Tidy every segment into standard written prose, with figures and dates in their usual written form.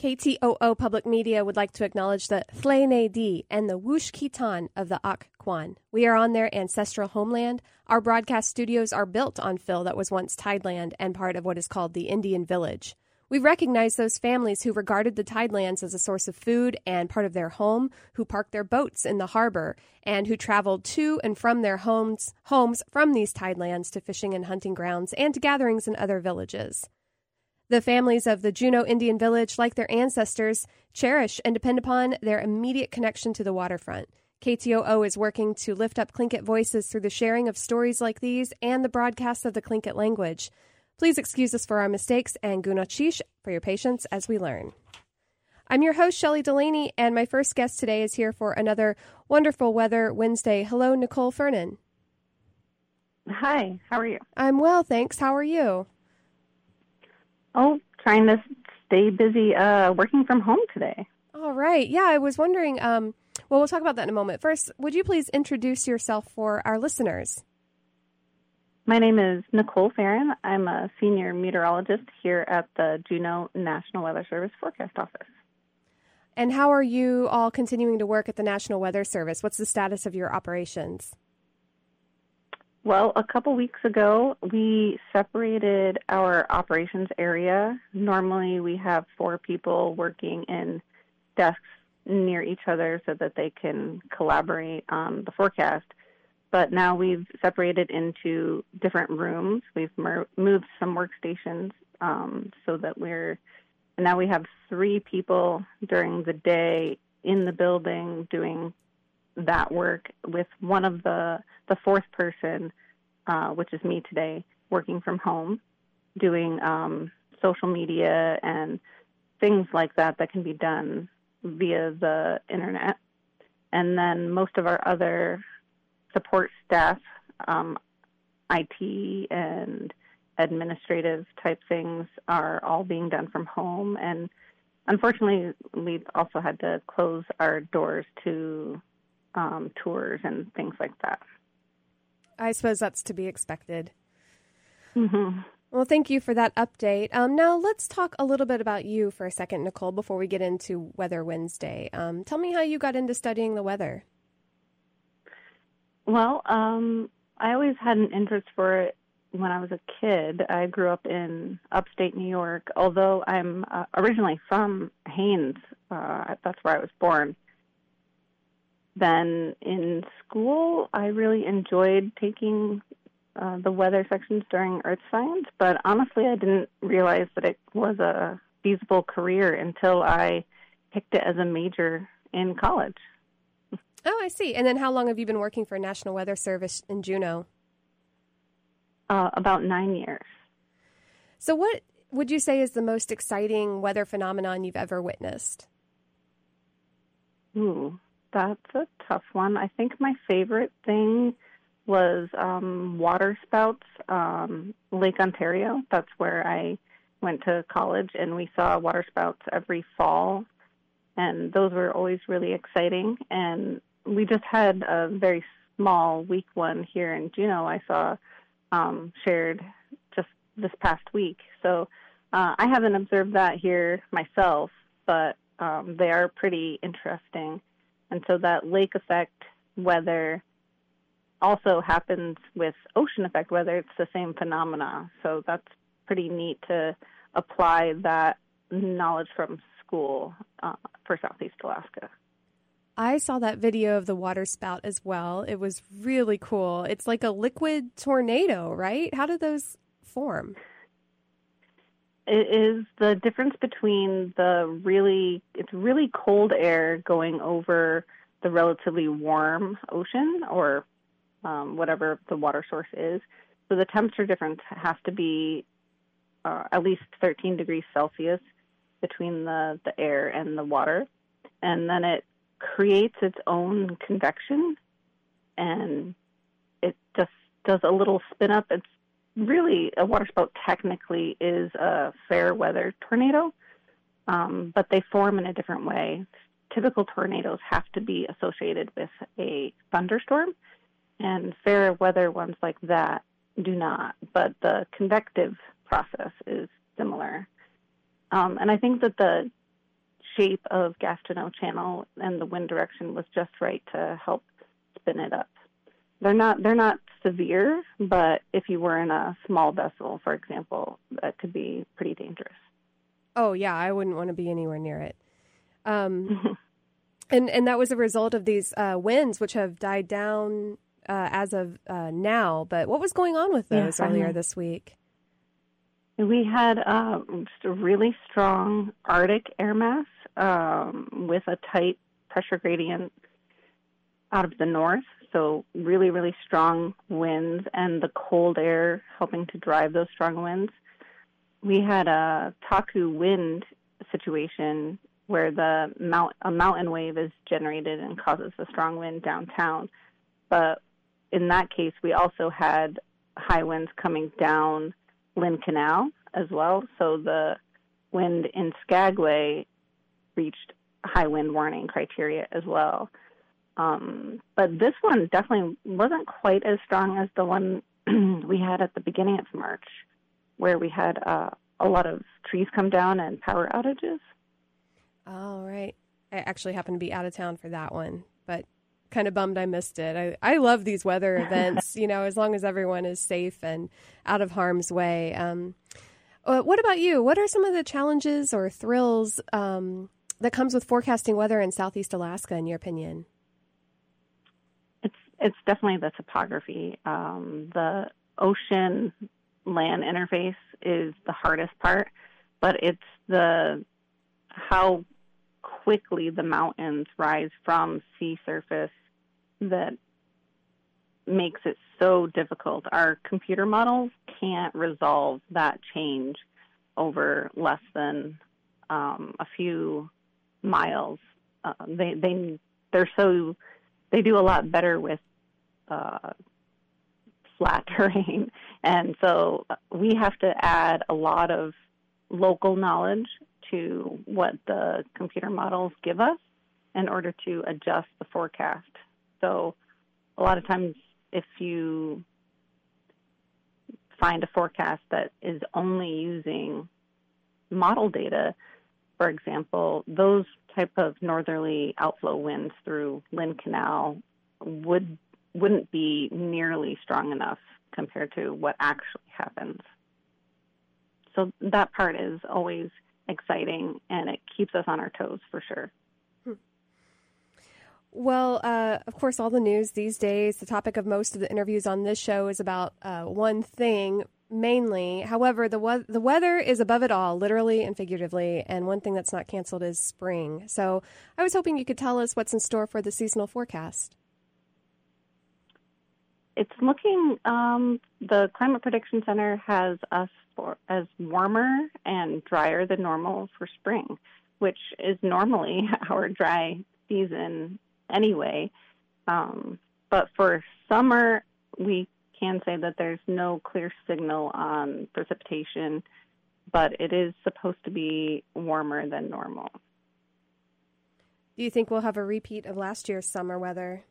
KTOO Public Media would like to acknowledge the Tlene Di and the Wush Kitan of the Ak Kwan. We are on their ancestral homeland. Our broadcast studios are built on fill that was once tideland and part of what is called the Indian Village. We recognize those families who regarded the tidelands as a source of food and part of their home, who parked their boats in the harbor, and who traveled to and from their homes from these tidelands to fishing and hunting grounds and to gatherings in other villages. The families of the Juneau Indian Village, like their ancestors, cherish and depend upon their immediate connection to the waterfront. KTOO is working to lift up Tlingit voices through the sharing of stories like these and the broadcast of the Tlingit language. Please excuse us for our mistakes and gunachish for your patience as we learn. I'm your host, Shelley Delaney, and my first guest today is here for another wonderful Weather Wednesday. Hello, Nicole Fernan. Hi, how are you? I'm well, thanks. How are you? Oh, trying to stay busy working from home today. All right. Yeah, I was wondering, we'll talk about that in a moment. First, would you please introduce yourself for our listeners? My name is Nicole Ferran. I'm a senior meteorologist here at the Juneau National Weather Service Forecast Office. And how are you all continuing to work at the National Weather Service? What's the status of your operations? Well, a couple weeks ago, we separated our operations area. Normally, we have 4 people working in desks near each other so that they can collaborate on the forecast. But now we've separated into different rooms. We've moved some workstations so that now we have 3 people during the day in the building doing that work, with one of the 4th person, which is me today, working from home, doing social media and things like that can be done via the internet. And then most of our other support staff, IT and administrative type things, are all being done from home. And unfortunately, we've also had to close our doors to tours and things like that. I suppose that's to be expected. Mm-hmm. Well, thank you for that update. Now, let's talk a little bit about you for a second, Nicole, before we get into Weather Wednesday. Tell me how you got into studying the weather. Well, I always had an interest for it when I was a kid. I grew up in upstate New York, although I'm originally from Haines. That's where I was born. Then in school, I really enjoyed taking the weather sections during earth science, but honestly, I didn't realize that it was a feasible career until I picked it as a major in college. Oh, I see. And then how long have you been working for National Weather Service in Juneau? About 9 years. So what would you say is the most exciting weather phenomenon you've ever witnessed? Ooh, that's a tough one. I think my favorite thing was water spouts, Lake Ontario. That's where I went to college, and we saw water spouts every fall, and those were always really exciting. And we just had a very small week one here in Juneau. I saw shared just this past week. So I haven't observed that here myself, but they are pretty interesting. And so that lake effect weather also happens with ocean effect weather. It's the same phenomena. So that's pretty neat to apply that knowledge from school for Southeast Alaska. I saw that video of the water spout as well. It was really cool. It's like a liquid tornado, right? How do those form? It is the difference between it's really cold air going over the relatively warm ocean or whatever the water source is. So the temperature difference has to be at least 13 degrees Celsius between the air and the water. And then it creates its own convection, and it just does a little spin up. It's really, a waterspout technically is a fair weather tornado, but they form in a different way. Typical tornadoes have to be associated with a thunderstorm, and fair weather ones like that do not, but the convective process is similar. And I think that the shape of Gastineau Channel and the wind direction was just right to help spin it up. They're not severe, but if you were in a small vessel, for example, that could be pretty dangerous. Oh, yeah, I wouldn't want to be anywhere near it. And that was a result of these winds, which have died down as of now. But what was going on with those earlier this week? We had just a really strong Arctic air mass with a tight pressure gradient out of the north. So really, really strong winds and the cold air helping to drive those strong winds. We had a Taku wind situation where a mountain wave is generated and causes a strong wind downtown. But in that case, we also had high winds coming down Lynn Canal as well. So the wind in Skagway reached high wind warning criteria as well. But this one definitely wasn't quite as strong as the one we had at the beginning of March, where we had a lot of trees come down and power outages. Oh, right. I actually happened to be out of town for that one, but kind of bummed I missed it. I love these weather events, as long as everyone is safe and out of harm's way. What about you? What are some of the challenges or thrills that comes with forecasting weather in Southeast Alaska, in your opinion? It's definitely the topography. The ocean land interface is the hardest part, but it's how quickly the mountains rise from sea surface that makes it so difficult. Our computer models can't resolve that change over less than a few miles. They do a lot better with flat terrain, and so we have to add a lot of local knowledge to what the computer models give us in order to adjust the forecast. So a lot of times if you find a forecast that is only using model data, for example, those type of northerly outflow winds through Lynn Canal wouldn't be nearly strong enough compared to what actually happens. So that part is always exciting, and it keeps us on our toes for sure. Well, of course, all the news these days, the topic of most of the interviews on this show is about one thing mainly. However, the weather is above it all, literally and figuratively, and one thing that's not canceled is spring. So I was hoping you could tell us what's in store for the seasonal forecast. It's looking, the Climate Prediction Center has us as warmer and drier than normal for spring, which is normally our dry season anyway. But for summer, we can say that there's no clear signal on precipitation, but it is supposed to be warmer than normal. Do you think we'll have a repeat of last year's summer weather?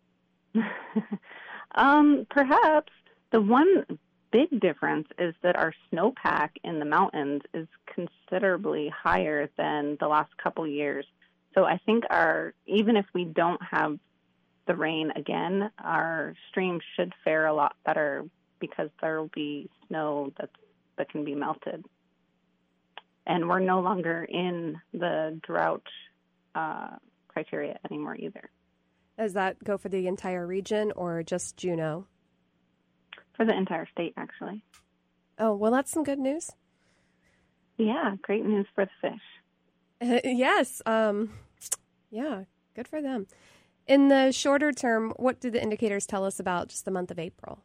Perhaps. The one big difference is that our snowpack in the mountains is considerably higher than the last couple years. So I think even if we don't have the rain again, our streams should fare a lot better because there will be snow that can be melted. And we're no longer in the drought criteria anymore either. Does that go for the entire region or just Juneau? For the entire state, actually. Oh, well, that's some good news. Yeah, great news for the fish. Yes. Yeah, good for them. In the shorter term, what do the indicators tell us about just the month of April?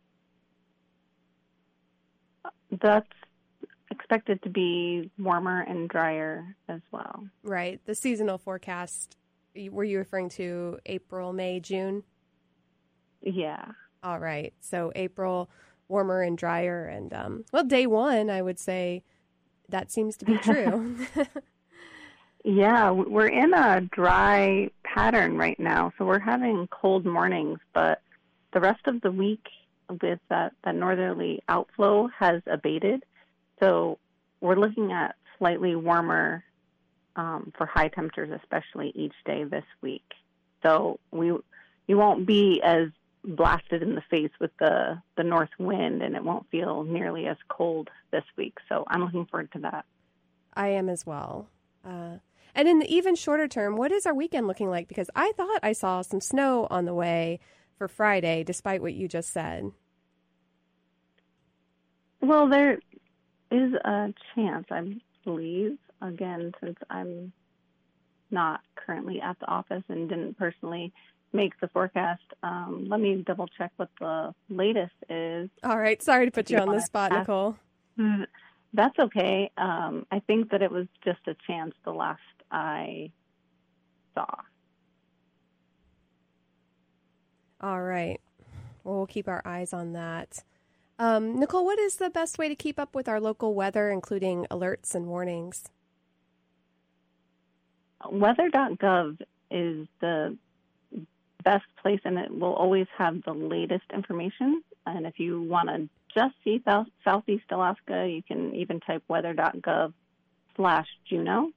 That's expected to be warmer and drier as well. Right. The seasonal forecast, were you referring to April, May, June? Yeah. All right. So April, warmer and drier. And, day one, I would say that seems to be true. Yeah, we're in a dry pattern right now. So we're having cold mornings, but the rest of the week with that northerly outflow has abated. So we're looking at slightly warmer for high temperatures, especially each day this week. So you won't be as blasted in the face with the north wind, and it won't feel nearly as cold this week. So I'm looking forward to that. I am as well. And in the even shorter term, what is our weekend looking like? Because I thought I saw some snow on the way for Friday, despite what you just said. Well, there is a chance, I believe, again, since I'm not currently at the office and didn't personally make the forecast. Let me double check what the latest is. All right. Sorry to put you on the spot, Nicole. That's okay. I think that it was just a chance the last I saw. All right. Well, we'll keep our eyes on that. Nicole, what is the best way to keep up with our local weather, including alerts and warnings? Weather.gov is the best place, and it will always have the latest information. And if you want to just see Southeast Alaska, you can even type weather.gov/Juneau.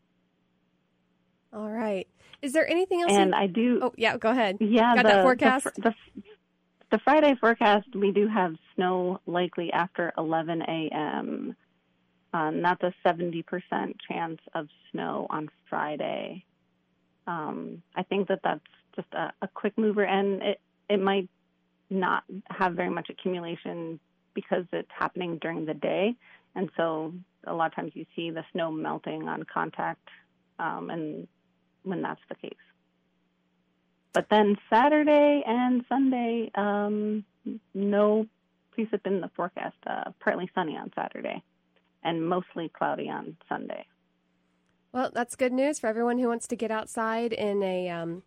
All right. Is there anything else? And I do. Oh, yeah, go ahead. Yeah, got that forecast? The Friday forecast, we do have snow likely after 11 a.m. That's a 70% chance of snow on Friday. I think that's just a quick mover, and it might not have very much accumulation because it's happening during the day. And so a lot of times you see the snow melting on contact, and when that's the case. But then Saturday and Sunday, no precip in the forecast. Partly sunny on Saturday and mostly cloudy on Sunday. Well, that's good news for everyone who wants to get outside in a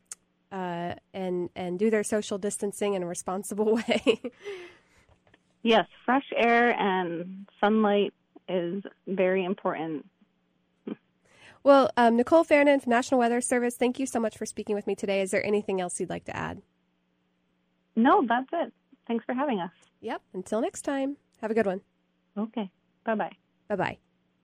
and do their social distancing in a responsible way. Yes, fresh air and sunlight is very important. Well, Nicole Fernan from National Weather Service, thank you so much for speaking with me today. Is there anything else you'd like to add? No, that's it. Thanks for having us. Yep. Until next time. Have a good one. Okay. Bye-bye. Bye-bye.